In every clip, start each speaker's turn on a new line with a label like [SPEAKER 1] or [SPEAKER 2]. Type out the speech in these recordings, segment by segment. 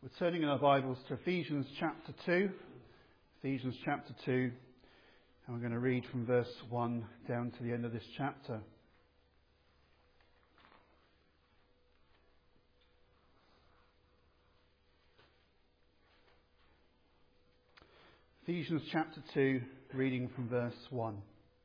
[SPEAKER 1] We're turning in our Bibles to Ephesians chapter 2. Ephesians chapter 2. And we're going to read from verse 1 down to the end of this chapter. Ephesians chapter 2, reading from verse 1.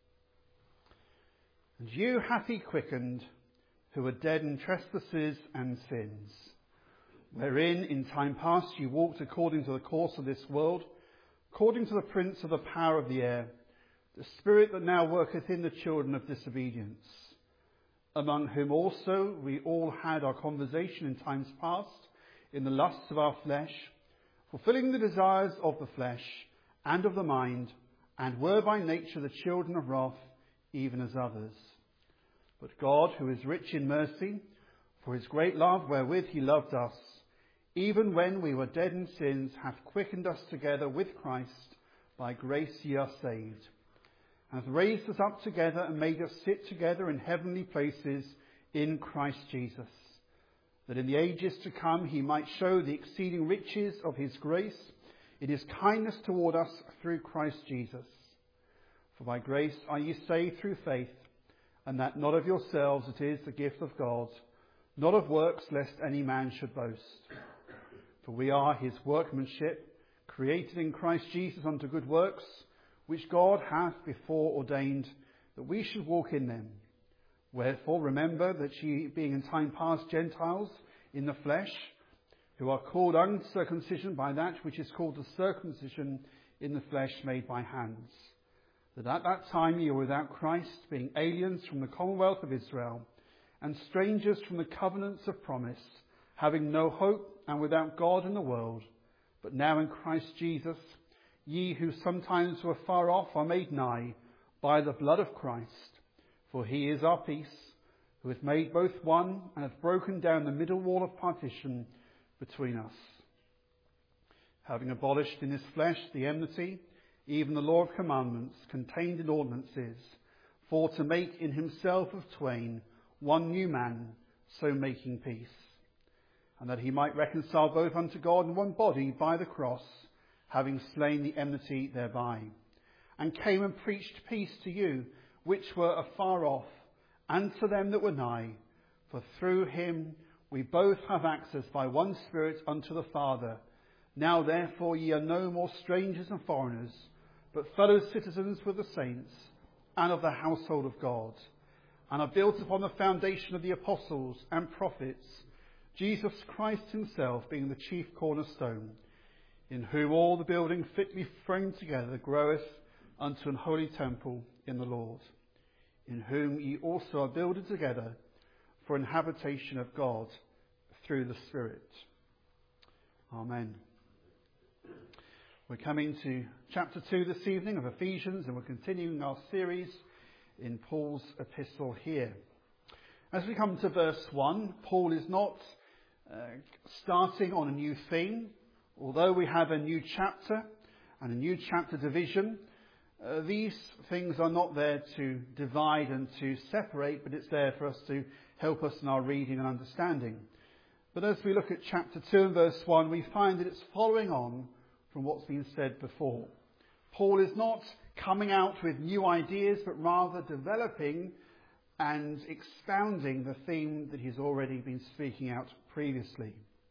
[SPEAKER 1] And you hath he quickened, who were dead in trespasses and sins, wherein in time past you walked according to the course of this world, according to the prince of the power of the air, the spirit that now worketh in the children of disobedience, among whom also we all had our conversation in times past, in the lusts of our flesh, fulfilling the desires of the flesh and of the mind, and were by nature the children of wrath, even as others. But God, who is rich in mercy, for his great love wherewith he loved us, even when we were dead in sins, hath quickened us together with Christ. By grace ye are saved, and hath raised us up together and made us sit together in heavenly places in Christ Jesus, that in the ages to come he might show the exceeding riches of his grace in his kindness toward us through Christ Jesus. For by grace are ye saved through faith, and that not of yourselves, it is the gift of God, not of works, lest any man should boast. For we are his workmanship, created in Christ Jesus unto good works, which God hath before ordained that we should walk in them. Wherefore remember that ye, being in time past Gentiles in the flesh, who are called uncircumcision by that which is called the circumcision in the flesh made by hands, that at that time ye were without Christ, being aliens from the commonwealth of Israel, and strangers from the covenants of promise, having no hope and without God in the world. But now in Christ Jesus, ye who sometimes were far off are made nigh by the blood of Christ. For he is our peace, who hath made both one, and hath broken down the middle wall of partition between us, having abolished in his flesh the enmity, even the law of commandments contained in ordinances, for to make in himself of twain one new man, so making peace, and that he might reconcile both unto God in one body by the cross, having slain the enmity thereby, and came and preached peace to you which were afar off, and to them that were nigh. For through him we both have access by one Spirit unto the Father. Now therefore ye are no more strangers and foreigners, but fellow citizens with the saints, and of the household of God, and are built upon the foundation of the apostles and prophets, Jesus Christ himself being the chief cornerstone, in whom all the building fitly framed together groweth unto an holy temple in the Lord, in whom ye also are builded together for an habitation of God through the Spirit. Amen. We're coming to chapter 2 this evening of Ephesians, and we're continuing our series in Paul's epistle here. As we come to verse 1, Paul is not starting on a new theme. Although we have a new chapter and a new chapter division, these things are not there to divide and to separate, but it's there for us to help us in our reading and understanding. But as we look at chapter 2 and verse 1, we find that it's following on from what's been said before. Paul is not coming out with new ideas, but rather developing and expounding the theme that he's already been speaking out previously.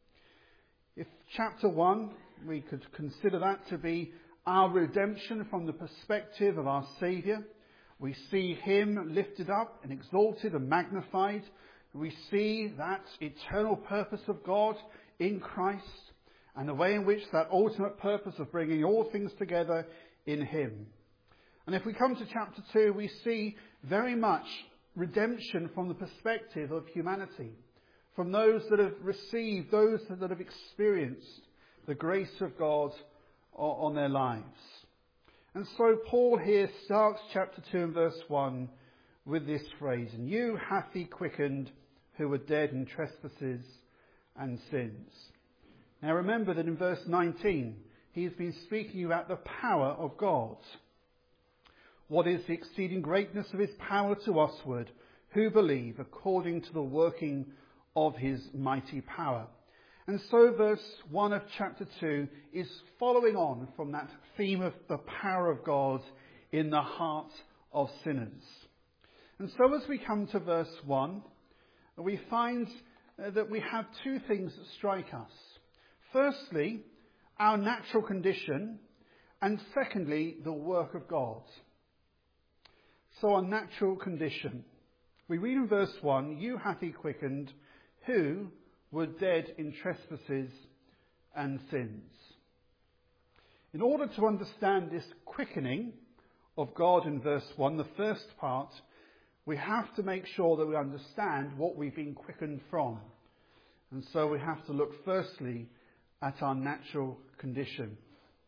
[SPEAKER 1] If chapter 1, we could consider that to be our redemption from the perspective of our Saviour. We see him lifted up and exalted and magnified. We see that eternal purpose of God in Christ, and the way in which that ultimate purpose of bringing all things together in him. And if we come to chapter 2, we see very much redemption from the perspective of humanity, from those that have received, those that have experienced the grace of God on their lives. And so Paul here starts chapter 2 and verse 1 with this phrase, and you hath he quickened who were dead in trespasses and sins. Now remember that in verse 19, he has been speaking about the power of God. What is the exceeding greatness of his power to usward, who believe according to the working of his mighty power. And so verse 1 of chapter 2 is following on from that theme of the power of God in the heart of sinners. And so as we come to verse 1, we find that we have two things that strike us. Firstly, our natural condition, and secondly, the work of God. So our natural condition. We read in verse 1, "You hath he quickened, who were dead in trespasses and sins." In order to understand this quickening of God in verse 1, the first part, we have to make sure that we understand what we've been quickened from. And so we have to look firstly at our natural condition.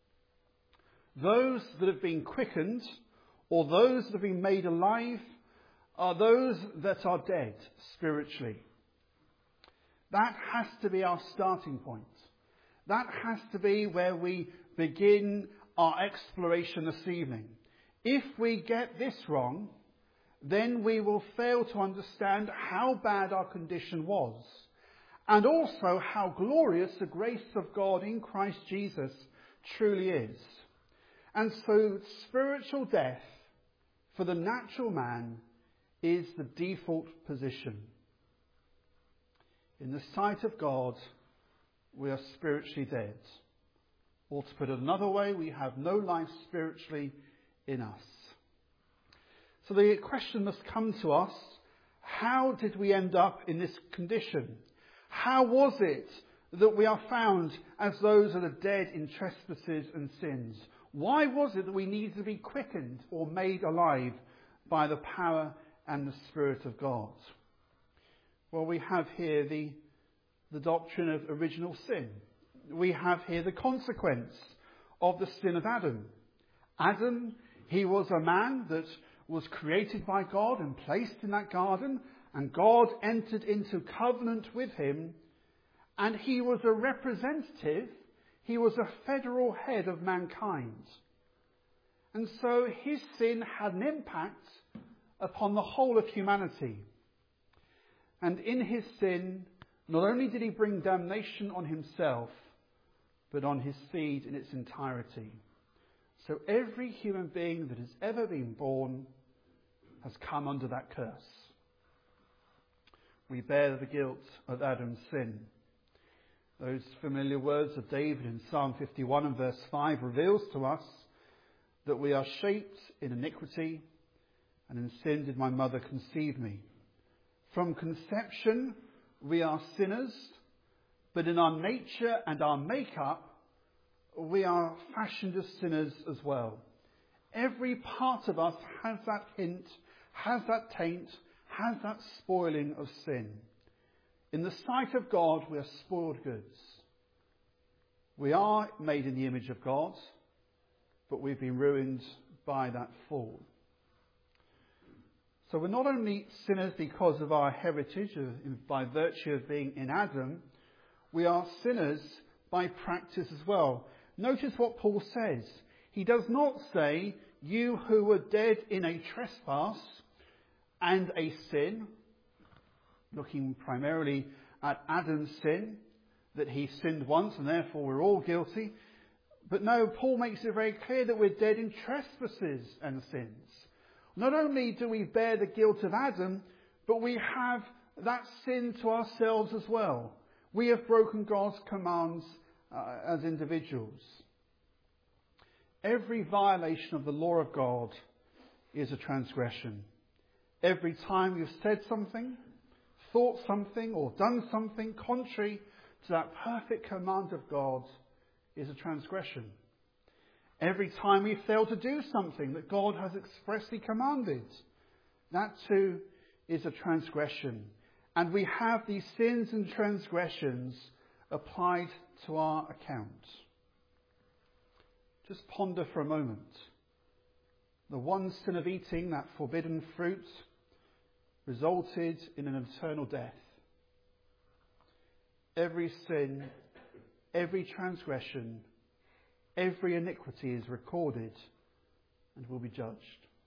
[SPEAKER 1] Those that have been quickened, or those that have been made alive, are those that are dead spiritually. That has to be our starting point. That has to be where we begin our exploration this evening. If we get this wrong, then we will fail to understand how bad our condition was, and also how glorious the grace of God in Christ Jesus truly is. And so spiritual death for the natural man is the default position. In the sight of God, we are spiritually dead. Or to put it another way, we have no life spiritually in us. So the question must come to us, how did we end up in this condition? How was it that we are found as those that are dead in trespasses and sins? Why was it that we needed to be quickened or made alive by the power and the Spirit of God? Well, we have here the doctrine of original sin. We have here the consequence of the sin of Adam. Adam, he was a man that was created by God and placed in that garden, and God entered into covenant with him, and he was a representative, he was a federal head of mankind. And so his sin had an impact upon the whole of humanity. And in his sin, not only did he bring damnation on himself, but on his seed in its entirety. So every human being that has ever been born has come under that curse. We bear the guilt of Adam's sin. Those familiar words of David in Psalm 51 and verse 5 reveals to us that we are shaped in iniquity, and in sin did my mother conceive me. From conception we are sinners, but in our nature and our makeup we are fashioned as sinners as well. Every part of us has that hint, has that taint, has that spoiling of sin. In the sight of God, we are spoiled goods. We are made in the image of God, but we've been ruined by that fall. So we're not only sinners because of our heritage, by virtue of being in Adam, we are sinners by practice as well. Notice what Paul says. He does not say, you who were dead in a trespass and a sin, looking primarily at Adam's sin, that he sinned once and therefore we're all guilty. But no, Paul makes it very clear that we're dead in trespasses and sins. Not only do we bear the guilt of Adam, but we have that sin to ourselves as well. We have broken God's commands as individuals. Every violation of the law of God is a transgression. Every time you've said something, thought something, or done something contrary to that perfect command of God is a transgression. Every time we fail to do something that God has expressly commanded, that too is a transgression. And we have these sins and transgressions applied to our account. Just ponder for a moment. The one sin of eating that forbidden fruit resulted in an eternal death. Every sin, every transgression, every iniquity is recorded and will be judged.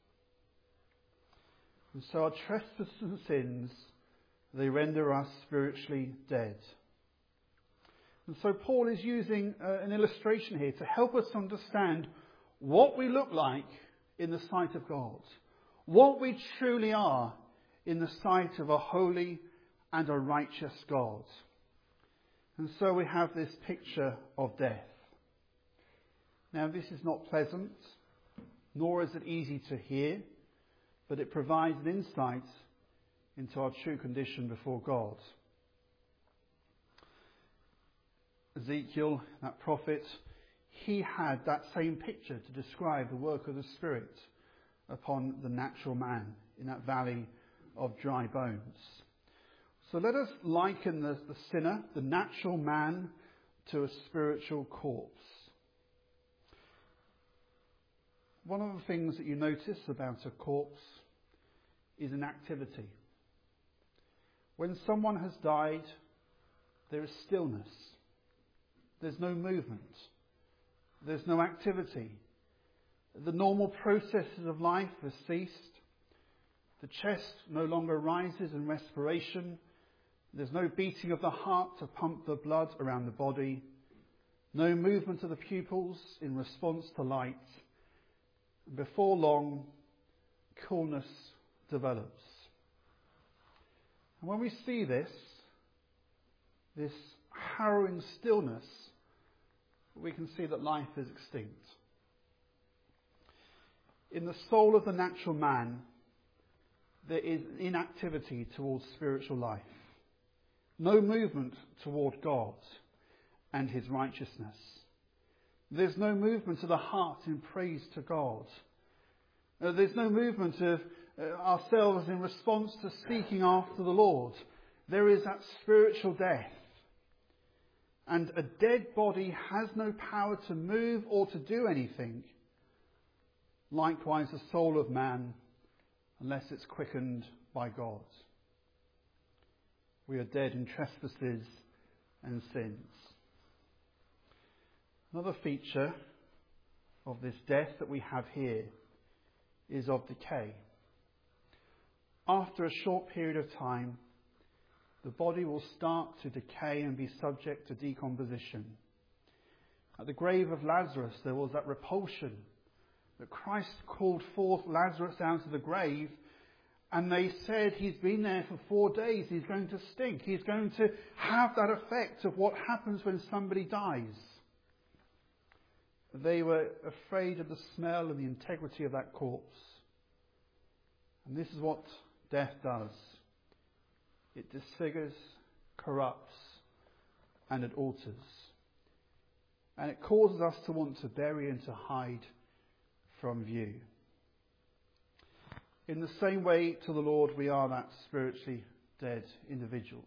[SPEAKER 1] And so our trespasses and sins, they render us spiritually dead. And so Paul is using an illustration here to help us understand what we look like in the sight of God, what we truly are in the sight of a holy and a righteous God. And so we have this picture of death. Now, this is not pleasant, nor is it easy to hear, but it provides an insight into our true condition before God. Ezekiel, that prophet, he had that same picture to describe the work of the Spirit upon the natural man in that valley of dry bones. So let us liken the sinner, the natural man, to a spiritual corpse. One of the things that you notice about a corpse is inactivity. When someone has died, there is stillness. There's no movement. There's no activity. The normal processes of life have ceased. The chest no longer rises in respiration. There's no beating of the heart to pump the blood around the body. No movement of the pupils in response to light. And before long, coolness develops. And when we see this harrowing stillness, we can see that life is extinct. In the soul of the natural man, there is inactivity towards spiritual life. No movement toward God and his righteousness. There's no movement of the heart in praise to God. There's no movement of ourselves in response to seeking after the Lord. There is that spiritual death. And a dead body has no power to move or to do anything. Likewise, the soul of man, unless it's quickened by God. We are dead in trespasses and sins. Another feature of this death that we have here is of decay. After a short period of time, the body will start to decay and be subject to decomposition. At the grave of Lazarus, there was that repulsion that Christ called forth Lazarus out of the grave, and they said he's been there for 4 days, he's going to stink, he's going to have that effect of what happens when somebody dies. They were afraid of the smell and the integrity of that corpse. And this is what death does. It disfigures, corrupts, and it alters. And it causes us to want to bury and to hide from view. In the same way, to the Lord, we are that spiritually dead individuals.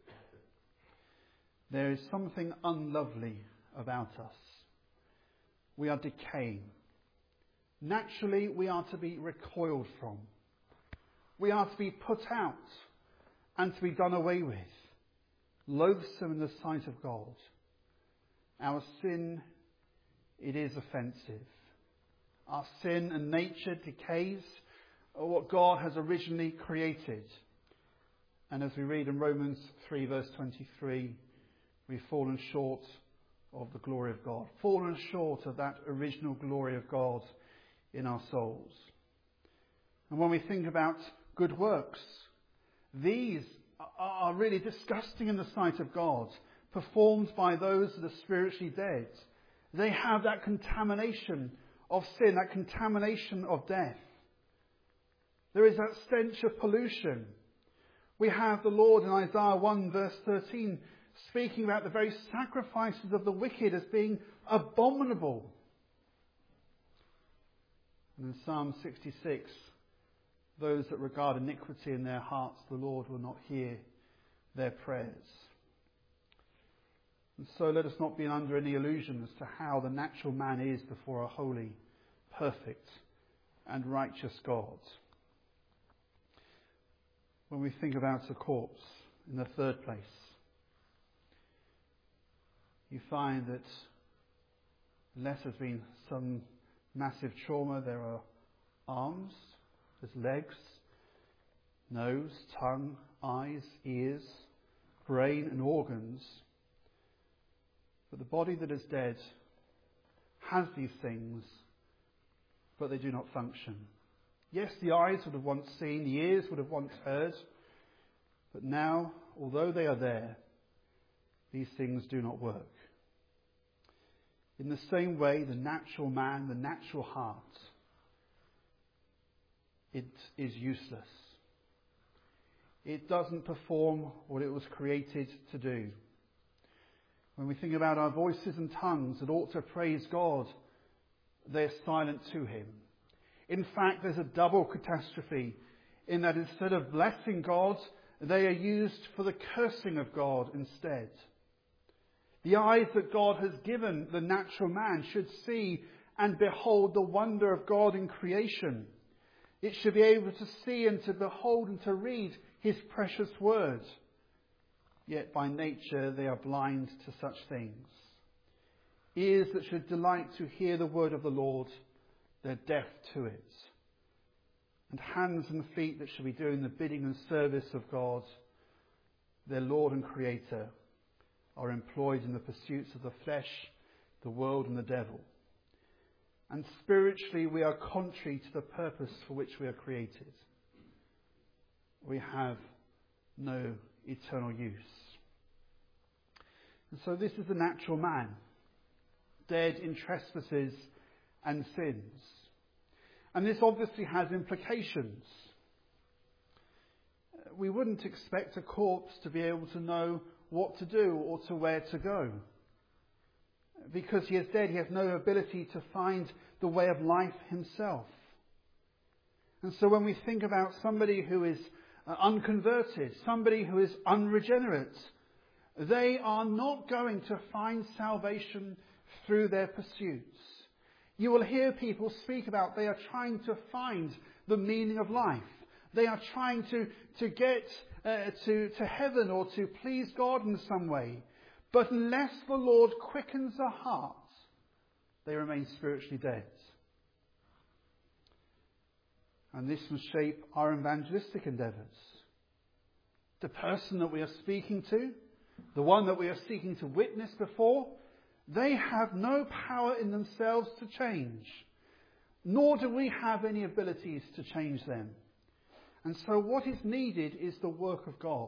[SPEAKER 1] There is something unlovely about us. We are decaying. Naturally, we are to be recoiled from. We are to be put out and to be done away with, loathsome in the sight of God. Our sin, it is offensive. Our sin and nature decays what God has originally created. And as we read in Romans 3 verse 23, we've fallen short of the glory of God, fallen short of that original glory of God in our souls. And when we think about good works, these are really disgusting in the sight of God, performed by those that are spiritually dead. They have that contamination of sin, that contamination of death. There is that stench of pollution. We have the Lord in Isaiah 1 verse 13 speaking about the very sacrifices of the wicked as being abominable. And in Psalm 66, those that regard iniquity in their hearts, the Lord will not hear their prayers. And so let us not be under any illusion as to how the natural man is before a holy, perfect, and righteous God. When we think about a corpse, in the third place, you find that unless there's been some massive trauma, there are arms, there's legs, nose, tongue, eyes, ears, brain and organs. But the body that is dead has these things, but they do not function. Yes, the eyes would have once seen, the ears would have once heard, but now, although they are there, these things do not work. In the same way, the natural man, the natural heart, it is useless. It doesn't perform what it was created to do. When we think about our voices and tongues that ought to praise God, they're silent to him. In fact, there's a double catastrophe in that instead of blessing God, they are used for the cursing of God instead. The eyes that God has given the natural man should see and behold the wonder of God in creation. It should be able to see and to behold and to read his precious word. Yet by nature they are blind to such things. Ears that should delight to hear the word of the Lord, they're deaf to it. And hands and feet that should be doing the bidding and service of God, their Lord and Creator, are employed in the pursuits of the flesh, the world and the devil. And spiritually we are contrary to the purpose for which we are created. We have no eternal use. And so this is the natural man, dead in trespasses and sins. And this obviously has implications. We wouldn't expect a corpse to be able to know what to do or to where to go. Because he is dead, he has no ability to find the way of life himself. And so when we think about somebody who is unconverted, somebody who is unregenerate, they are not going to find salvation through their pursuits. You will hear people speak about they are trying to find the meaning of life. They are trying to get to heaven or to please God in some way. But unless the Lord quickens their hearts, they remain spiritually dead. And this will shape our evangelistic endeavours. The person that we are speaking to, the one that we are seeking to witness before, they have no power in themselves to change. Nor do we have any abilities to change them. And so what is needed is the work of God.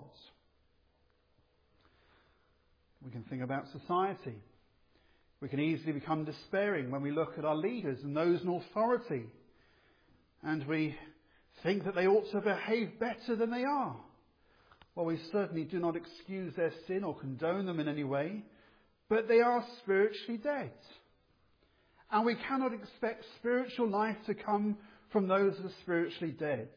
[SPEAKER 1] We can think about society. We can easily become despairing when we look at our leaders and those in authority. And we think that they ought to behave better than they are. Well, we certainly do not excuse their sin or condone them in any way. But they are spiritually dead. And we cannot expect spiritual life to come from those that are spiritually dead.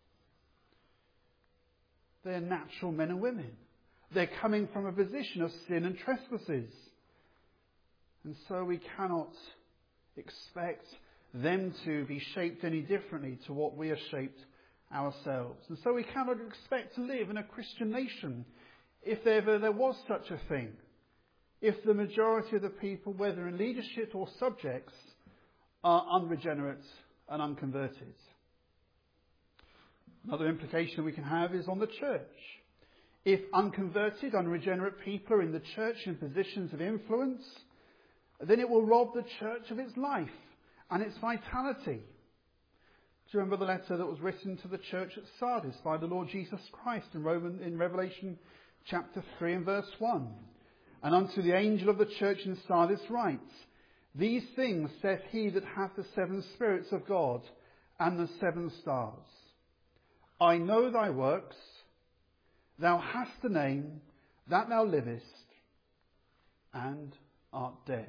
[SPEAKER 1] They're natural men and women. They're coming from a position of sin and trespasses. And so we cannot expect them to be shaped any differently to what we are shaped ourselves. And so we cannot expect to live in a Christian nation, if ever there was such a thing, if the majority of the people, whether in leadership or subjects, are unregenerate and unconverted. Another implication we can have is on the church. If unconverted, unregenerate people are in the church in positions of influence, then it will rob the church of its life and its vitality. Do you remember the letter that was written to the church at Sardis by the Lord Jesus Christ in Revelation chapter 3 and verse 1? And unto the angel of the church in Sardis writes, These things saith he that hath the 7 spirits of God and the 7 stars. I know thy works, thou hast a name, that thou livest, and art dead.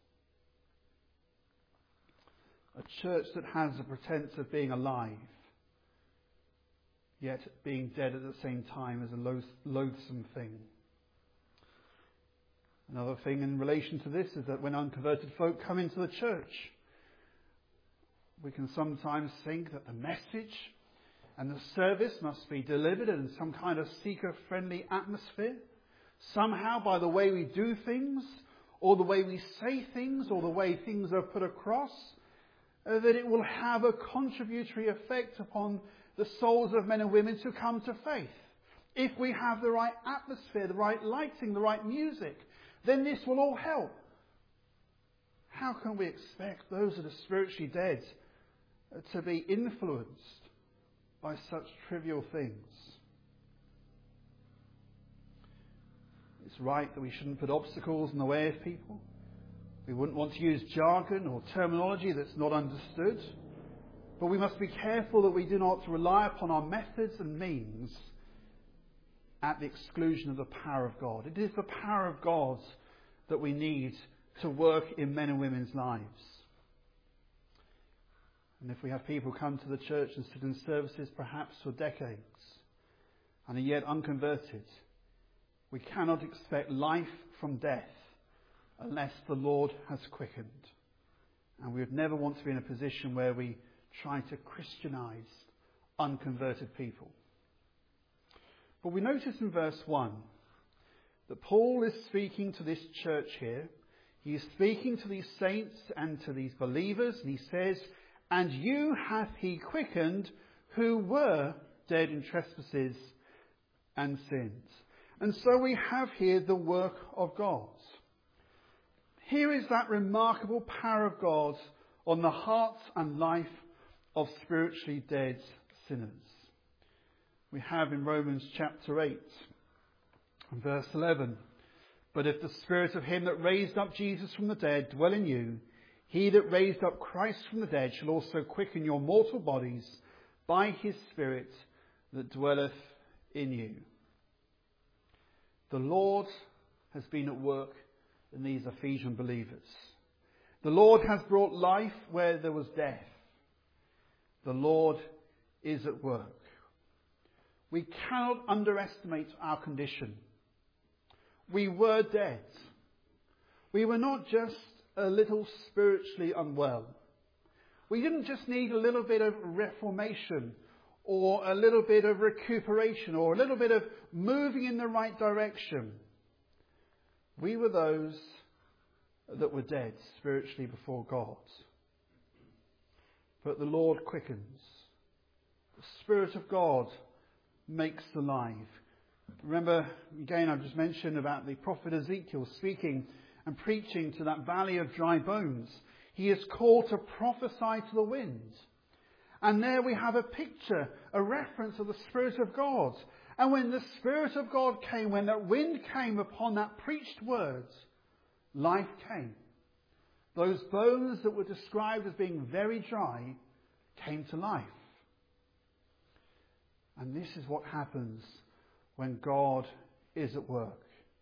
[SPEAKER 1] A church that has a pretense of being alive, yet being dead at the same time is a loathsome thing. Another thing in relation to this is that when unconverted folk come into the church, we can sometimes think that the message and the service must be delivered in some kind of seeker-friendly atmosphere, somehow by the way we do things, or the way we say things, or the way things are put across, that it will have a contributory effect upon the souls of men and women to come to faith. If we have the right atmosphere, the right lighting, the right music, then this will all help. How can we expect those that are spiritually dead to be influenced by such trivial things? It's right that we shouldn't put obstacles in the way of people. We wouldn't want to use jargon or terminology that's not understood. But we must be careful that we do not rely upon our methods and means at the exclusion of the power of God. It is the power of God that we need to work in men and women's lives. And if we have people come to the church and sit in services perhaps for decades and are yet unconverted, we cannot expect life from death unless the Lord has quickened. And we would never want to be in a position where we try to Christianize unconverted people. But we notice in verse 1 that Paul is speaking to this church here. He is speaking to these saints and to these believers, and he says, "And you hath he quickened who were dead in trespasses and sins." And so we have here the work of God. Here is that remarkable power of God on the heart and life of spiritually dead sinners. We have in Romans chapter 8 and verse 11, "But if the spirit of him that raised up Jesus from the dead dwell in you, he that raised up Christ from the dead shall also quicken your mortal bodies by his Spirit that dwelleth in you." The Lord has been at work in these Ephesian believers. The Lord has brought life where there was death. The Lord is at work. We cannot underestimate our condition. We were dead. We were not just a little spiritually unwell. We didn't just need a little bit of reformation or a little bit of recuperation or a little bit of moving in the right direction. We were those that were dead spiritually before God. But the Lord quickens. The Spirit of God makes alive. Remember, again, I've just mentioned about the prophet Ezekiel speaking and preaching to that valley of dry bones. He is called to prophesy to the wind. And there we have a picture, a reference of the Spirit of God. And when the Spirit of God came, when that wind came upon that preached word, life came. Those bones that were described as being very dry came to life. And this is what happens when God is at work.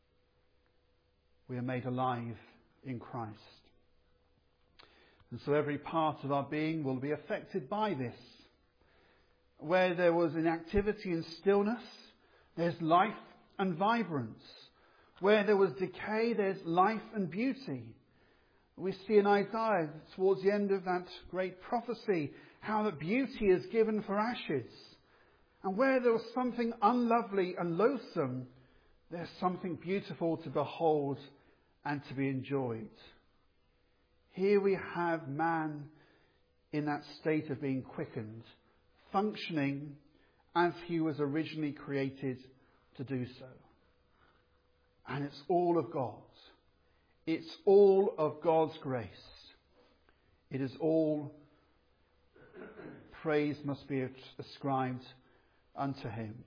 [SPEAKER 1] We are made alive in Christ. And so every part of our being will be affected by this. Where there was inactivity and stillness, there's life and vibrance. Where there was decay, there's life and beauty. We see in Isaiah, towards the end of that great prophecy, how that beauty is given for ashes. And where there was something unlovely and loathsome, there's something beautiful to behold and to be enjoyed. Here we have man in that state of being quickened, functioning as he was originally created to do so. And it's all of God. It's all of God's grace. It is all praise must be ascribed unto him.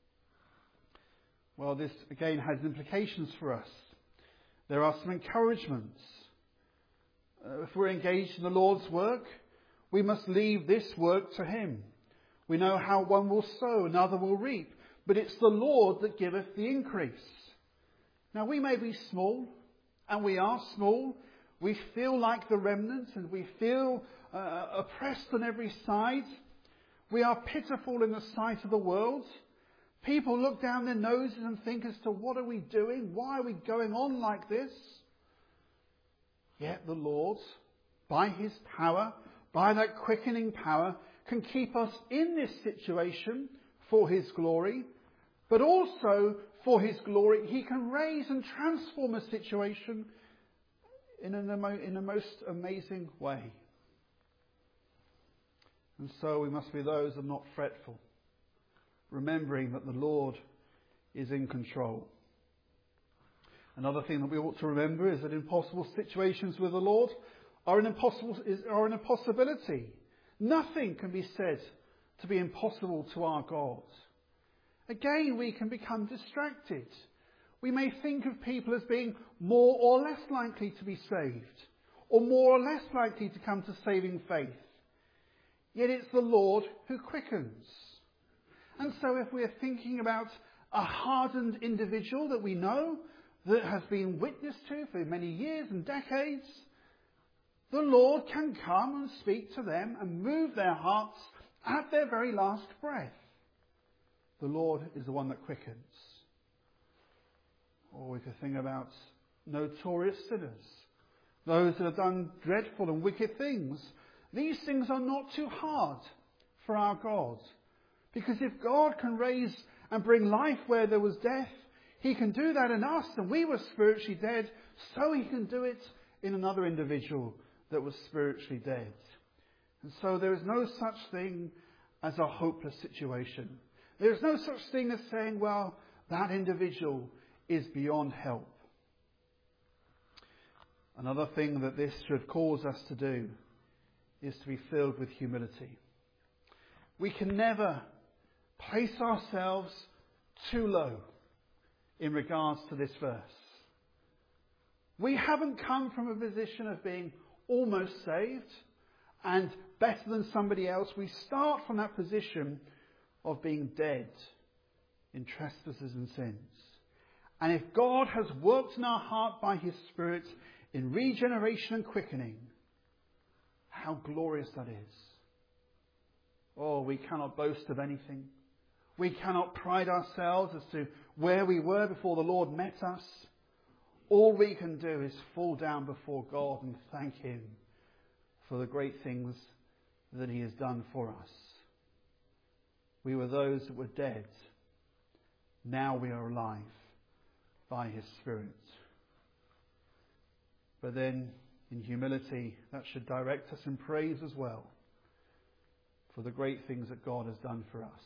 [SPEAKER 1] Well, this again has implications for us. There are some encouragements. If we're engaged in the Lord's work, we must leave this work to him. We know how one will sow, another will reap, but it's the Lord that giveth the increase. Now we may be small, and we are small. We feel like the remnant, and we feel oppressed on every side. We are pitiful in the sight of the world. People look down their noses and think as to what are we doing? Why are we going on like this? Yet the Lord, by his power, by that quickening power, can keep us in this situation for his glory, but also for his glory, he can raise and transform a situation in a most amazing way. And so we must be those that are not fretful, remembering that the Lord is in control. Another thing that we ought to remember is that impossible situations with the Lord are an impossibility. Nothing can be said to be impossible to our God. Again, we can become distracted. We may think of people as being more or less likely to be saved, or more or less likely to come to saving faith. Yet it's the Lord who quickens. And so if we're thinking about a hardened individual that we know, that has been witnessed to for many years and decades, the Lord can come and speak to them and move their hearts at their very last breath. The Lord is the one that quickens. Or we could think about notorious sinners, those that have done dreadful and wicked things. These things are not too hard for our God. Because if God can raise and bring life where there was death, He can do that in us, and we were spiritually dead, so He can do it in another individual that was spiritually dead. And so there is no such thing as a hopeless situation. There is no such thing as saying, well, that individual is beyond help. Another thing that this should cause us to do is to be filled with humility. We can never place ourselves too low in regards to this verse. We haven't come from a position of being almost saved and better than somebody else. We start from that position of being dead in trespasses and sins. And if God has worked in our heart by His Spirit in regeneration and quickening, how glorious that is. Oh, we cannot boast of anything. We cannot pride ourselves as to where we were before the Lord met us. All we can do is fall down before God and thank Him for the great things that He has done for us. We were those that were dead. Now we are alive by His Spirit. But then, in humility, that should direct us in praise as well for the great things that God has done for us.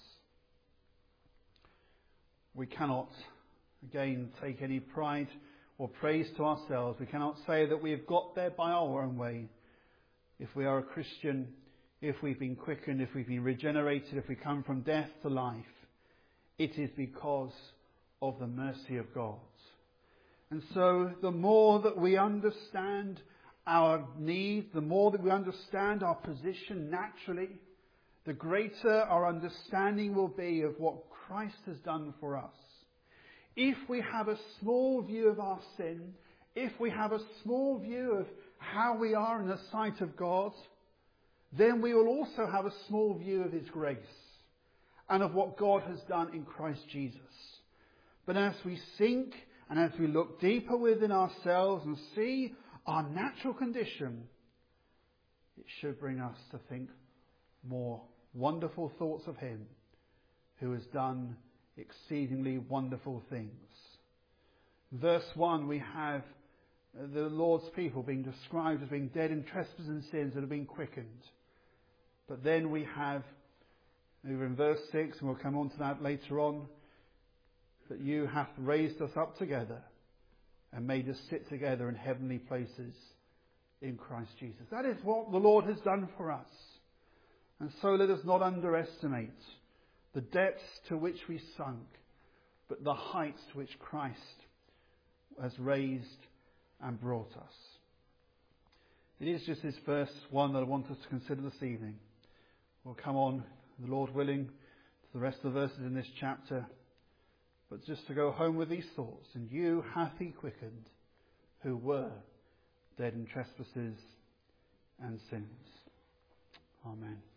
[SPEAKER 1] We cannot, again, take any pride or praise to ourselves. We cannot say that we have got there by our own way. If we are a Christian, if we've been quickened, if we've been regenerated, if we come from death to life, it is because of the mercy of God. And so the more that we understand our need, the more that we understand our position naturally, the greater our understanding will be of what Christ has done for us. If we have a small view of our sin, if we have a small view of how we are in the sight of God, then we will also have a small view of His grace and of what God has done in Christ Jesus. But as we sink and as we look deeper within ourselves and see our natural condition, it should bring us to think more wonderful thoughts of Him who has done exceedingly wonderful things. Verse 1, we have the Lord's people being described as being dead in trespasses and sins that have been quickened. But then we have, over in verse 6, and we'll come on to that later on, that you hath raised us up together and made us sit together in heavenly places in Christ Jesus. That is what the Lord has done for us. And so let us not underestimate the depths to which we sunk, but the heights to which Christ has raised and brought us. It is just this verse 1 that I want us to consider this evening. We'll come on, the Lord willing, to the rest of the verses in this chapter. But just to go home with these thoughts. And you hath He quickened, who were dead in trespasses and sins. Amen.